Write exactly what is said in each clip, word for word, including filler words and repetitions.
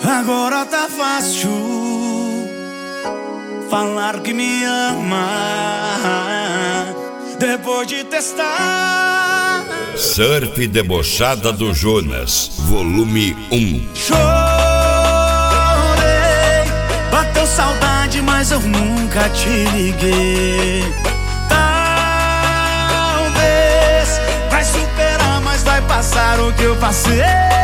Agora tá fácil falar que me ama depois de testar. Surf Debochada do Jonas, volume um. Chorei, bateu saudade, mas eu nunca te liguei. Talvez vai superar, mas vai passar o que eu passei.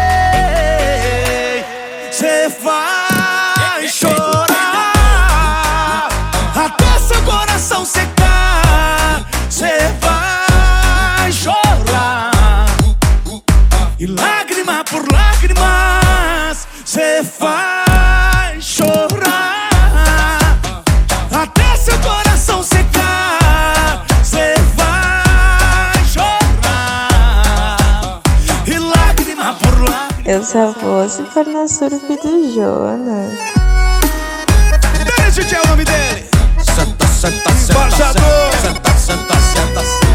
Cê vai chorar até seu coração secar. Cê vai chorar e lágrima por lágrimas. Cê vai chorar até seu coração secar. Cê vai chorar e lágrima por lágrimas. Eu só vou se for na surf do Jonas. Esse é o nome dele. Senta, senta, senta, senta, senta, senta, senta.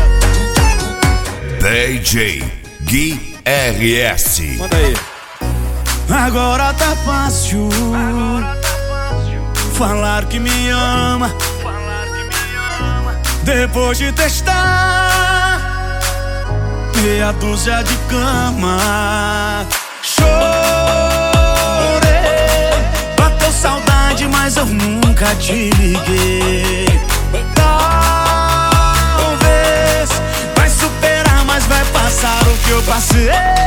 D J Gui R S. Manda aí. Agora tá fácil falar que me ama depois de testar meia dúzia de cama. Chorei, bateu saudade, mas eu nunca te liguei. Talvez vai superar, mas vai passar o que eu passei.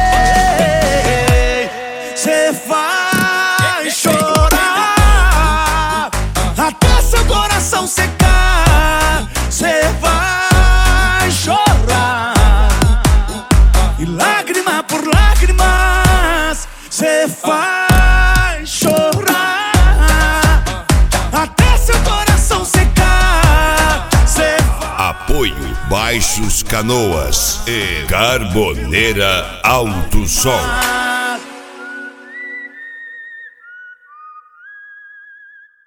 Cê vai chorar até seu coração secar. Cê vai chorar e lágrima por lágrimas. Cê vai chorar até seu coração secar. Cê vai... Apoio Baixos Canoas e Carboneira Alto Som.